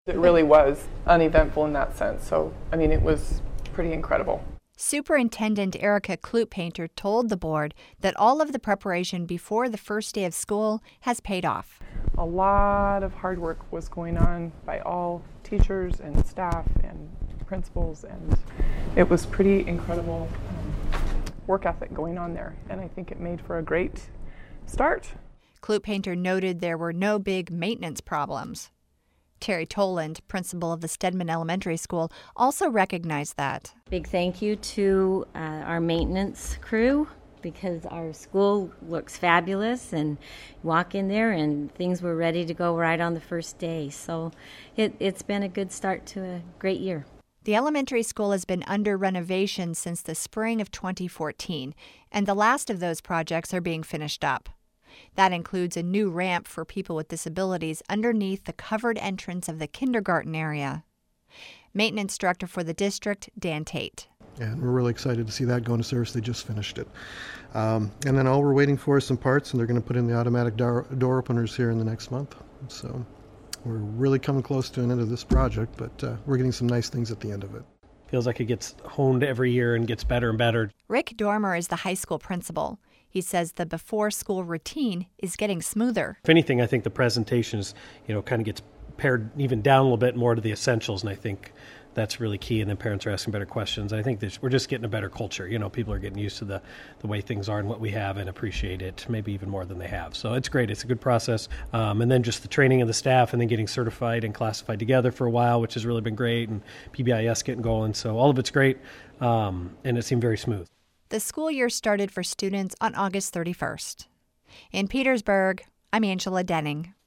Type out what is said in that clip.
It really was uneventful in that sense. So, I mean, it was pretty incredible. Superintendent Erica Kloop-Painter told the board that all of the preparation before the first day of school has paid off. A lot of hard work was going on by all teachers and staff and principals, and it was pretty incredible work ethic going on there, and I think it made for a great start. Kloop-Painter noted there were no big maintenance problems. Terry Toland, principal of the Stedman Elementary School, also recognized that. Big thank you to our maintenance crew, because our school looks fabulous, and you walk in there and things were ready to go right on the first day. So it's been a good start to a great year. The elementary school has been under renovation since the spring of 2014, and the last of those projects are being finished up. That includes a new ramp for people with disabilities underneath the covered entrance of the kindergarten area. Maintenance director for the district, Dan Tate. And we're really excited to see that go into service. They just finished it. And then all we're waiting for is some parts, and they're going to put in the automatic door openers here in the next month. So we're really coming close to an end of this project, but we're getting some nice things at the end of it. Feels like it gets honed every year and gets better and better. Rick Dormer is the high school principal. He says the before-school routine is getting smoother. If anything, I think the presentation is, kind of gets pared even down a little bit more to the essentials, and I think that's really key. And then parents are asking better questions. I think we're just getting a better culture. People are getting used to the way things are and what we have and appreciate it, maybe even more than they have. So it's great. It's a good process. And then just the training of the staff and then getting certified and classified together for a while, which has really been great, and PBIS getting going. So all of it's great, and it seemed very smooth. The school year started for students on August 31st. In Petersburg, I'm Angela Denning.